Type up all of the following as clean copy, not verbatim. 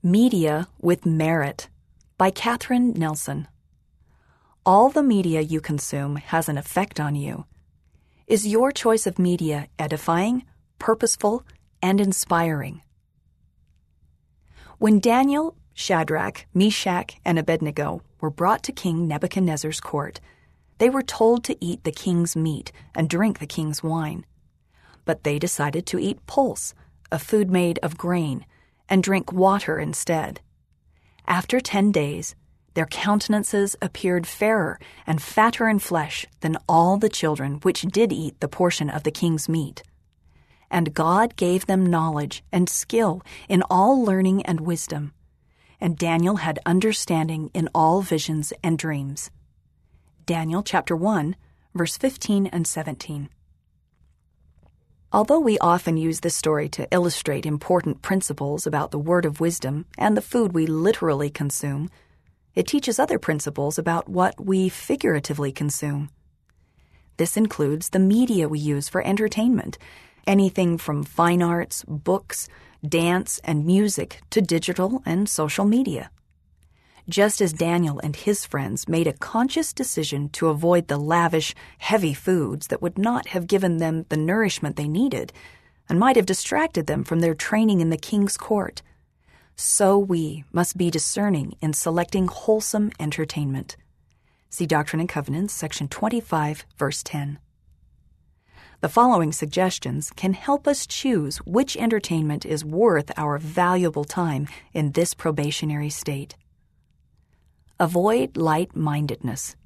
Media with Merit by Catherine Nelson. All the media you consume has an effect on you. Is your choice of media edifying, purposeful, and inspiring? When Daniel, Shadrach, Meshach, and Abednego were brought to King Nebuchadnezzar's court, they were told to eat the king's meat and drink the king's wine. But they decided to eat pulse, a food made of grain, and drink water instead. After 10 days, their countenances appeared fairer and fatter in flesh than all the children which did eat the portion of the king's meat. And God gave them knowledge and skill in all learning and wisdom. And Daniel had understanding in all visions and dreams. Daniel chapter 1, verse 15 and 17. Although we often use this story to illustrate important principles about the word of wisdom and the food we literally consume, it teaches other principles about what we figuratively consume. This includes the media we use for entertainment, anything from fine arts, books, dance, and music to digital and social media. Just as Daniel and his friends made a conscious decision to avoid the lavish, heavy foods that would not have given them the nourishment they needed and might have distracted them from their training in the king's court, so we must be discerning in selecting wholesome entertainment. See Doctrine and Covenants, section 25, verse 10. The following suggestions can help us choose which entertainment is worth our valuable time in this probationary state. Avoid light-mindedness.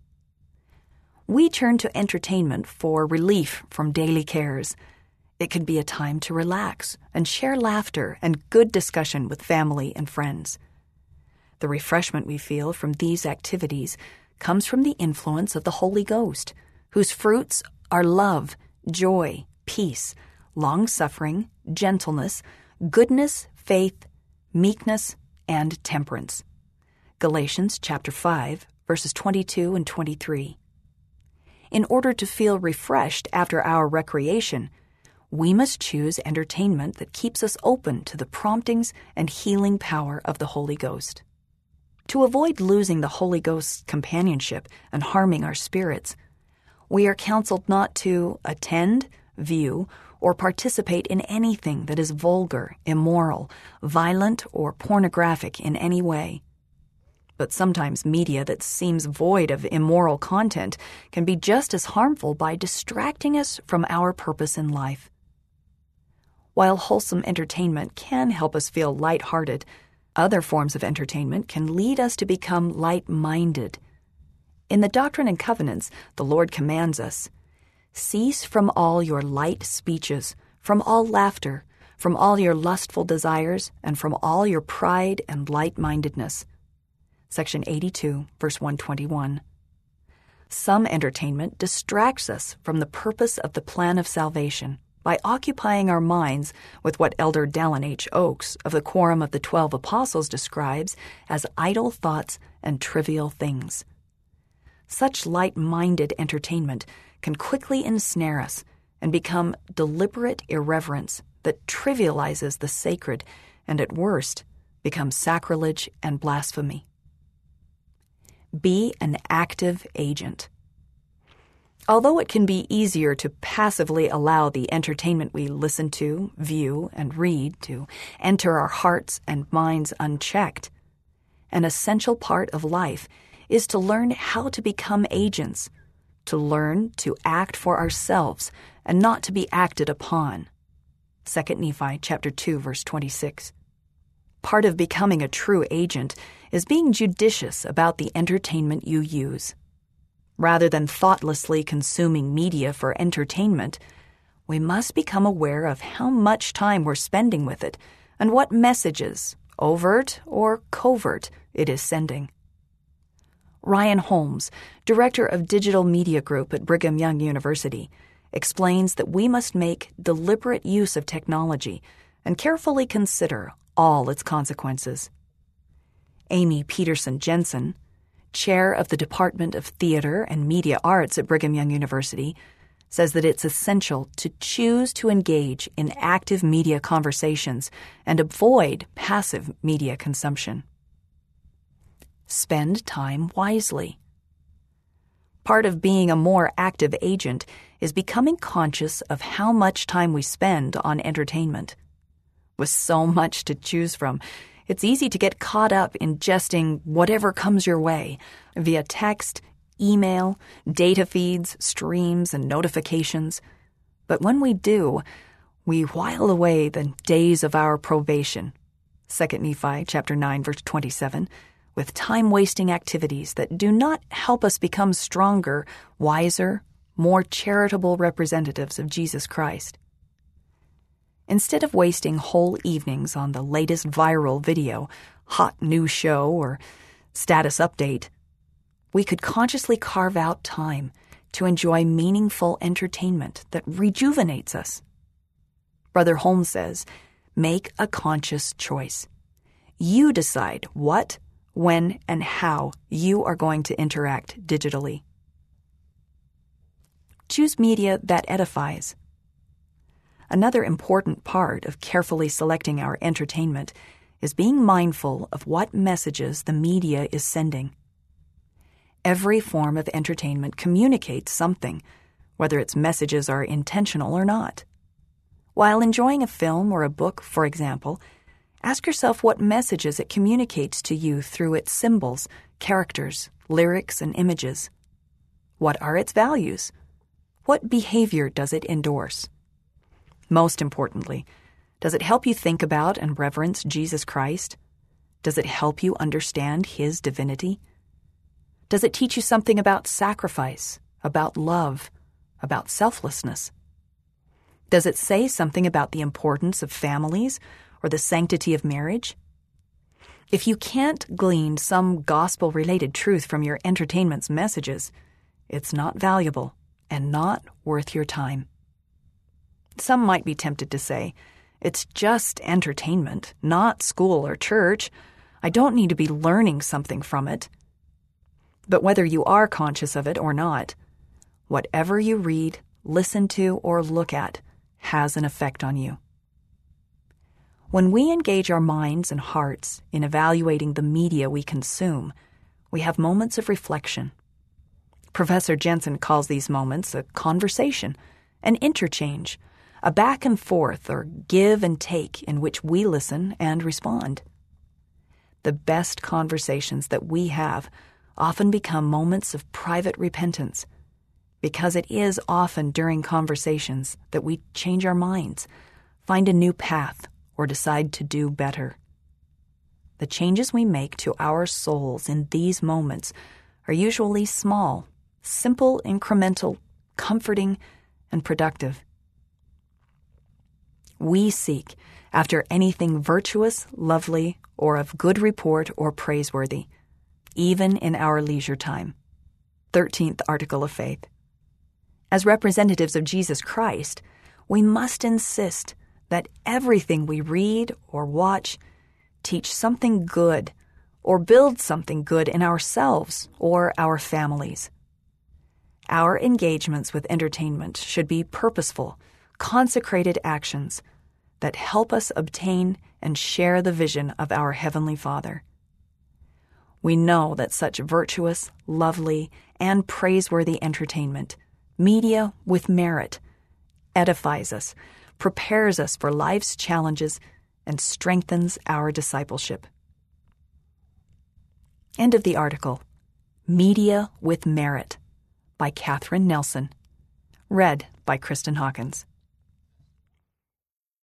We turn to entertainment for relief from daily cares. It can be a time to relax and share laughter and good discussion with family and friends. The refreshment we feel from these activities comes from the influence of the Holy Ghost, whose fruits are love, joy, peace, long-suffering, gentleness, goodness, faith, meekness, and temperance. Galatians chapter 5, verses 22 and 23. In order to feel refreshed after our recreation, we must choose entertainment that keeps us open to the promptings and healing power of the Holy Ghost. To avoid losing the Holy Ghost's companionship and harming our spirits, we are counseled not to attend, view, or participate in anything that is vulgar, immoral, violent, or pornographic in any way. But sometimes media that seems void of immoral content can be just as harmful by distracting us from our purpose in life. While wholesome entertainment can help us feel light-hearted, other forms of entertainment can lead us to become light-minded. In the Doctrine and Covenants, the Lord commands us, "Cease from all your light speeches, from all laughter, from all your lustful desires, and from all your pride and light-mindedness." Section 82, verse 121. Some entertainment distracts us from the purpose of the plan of salvation by occupying our minds with what Elder Dallin H. Oakes of the Quorum of the 12 Apostles describes as idle thoughts and trivial things. Such light-minded entertainment can quickly ensnare us and become deliberate irreverence that trivializes the sacred and, at worst, becomes sacrilege and blasphemy. Be an active agent. Although it can be easier to passively allow the entertainment we listen to, view, and read to enter our hearts and minds unchecked, an essential part of life is to learn how to become agents, to learn to act for ourselves and not to be acted upon. 2 Nephi chapter 2, verse 26. Part of becoming a true agent is being judicious about the entertainment you use. Rather than thoughtlessly consuming media for entertainment, we must become aware of how much time we're spending with it and what messages, overt or covert, it is sending. Ryan Holmes, director of Digital Media Group at Brigham Young University, explains that we must make deliberate use of technology and carefully consider all its consequences. Amy Peterson Jensen, chair of the Department of Theater and Media Arts at Brigham Young University, says that it's essential to choose to engage in active media conversations and avoid passive media consumption. Spend time wisely. Part of being a more active agent is becoming conscious of how much time we spend on entertainment. With so much to choose from, it's easy to get caught up ingesting whatever comes your way via text, email, data feeds, streams, and notifications. But when we do, we while away the days of our probation, 2 Nephi chapter 9, verse 27, with time-wasting activities that do not help us become stronger, wiser, more charitable representatives of Jesus Christ. Instead of wasting whole evenings on the latest viral video, hot new show, or status update, we could consciously carve out time to enjoy meaningful entertainment that rejuvenates us. Brother Holmes says, make a conscious choice. You decide what, when, and how you are going to interact digitally. Choose media that edifies. Another important part of carefully selecting our entertainment is being mindful of what messages the media is sending. Every form of entertainment communicates something, whether its messages are intentional or not. While enjoying a film or a book, for example, ask yourself what messages it communicates to you through its symbols, characters, lyrics, and images. What are its values? What behavior does it endorse? Most importantly, does it help you think about and reverence Jesus Christ? Does it help you understand His divinity? Does it teach you something about sacrifice, about love, about selflessness? Does it say something about the importance of families or the sanctity of marriage? If you can't glean some gospel-related truth from your entertainment's messages, it's not valuable and not worth your time. Some might be tempted to say, it's just entertainment, not school or church. I don't need to be learning something from it. But whether you are conscious of it or not, whatever you read, listen to, or look at has an effect on you. When we engage our minds and hearts in evaluating the media we consume, we have moments of reflection. Professor Jensen calls these moments a conversation, an interchange, a back and forth or give and take in which we listen and respond. The best conversations that we have often become moments of private repentance, because it is often during conversations that we change our minds, find a new path, or decide to do better. The changes we make to our souls in these moments are usually small, simple, incremental, comforting, and productive. We seek after anything virtuous, lovely, or of good report or praiseworthy, even in our leisure time. 13th Article of Faith. As representatives of Jesus Christ, we must insist that everything we read or watch teach something good or build something good in ourselves or our families. Our engagements with entertainment should be purposeful, consecrated actions that help us obtain and share the vision of our Heavenly Father. We know that such virtuous, lovely, and praiseworthy entertainment, media with merit, edifies us, prepares us for life's challenges, and strengthens our discipleship. End of the article. Media with Merit by Catherine Nelson. Read by Kristen Hawkins.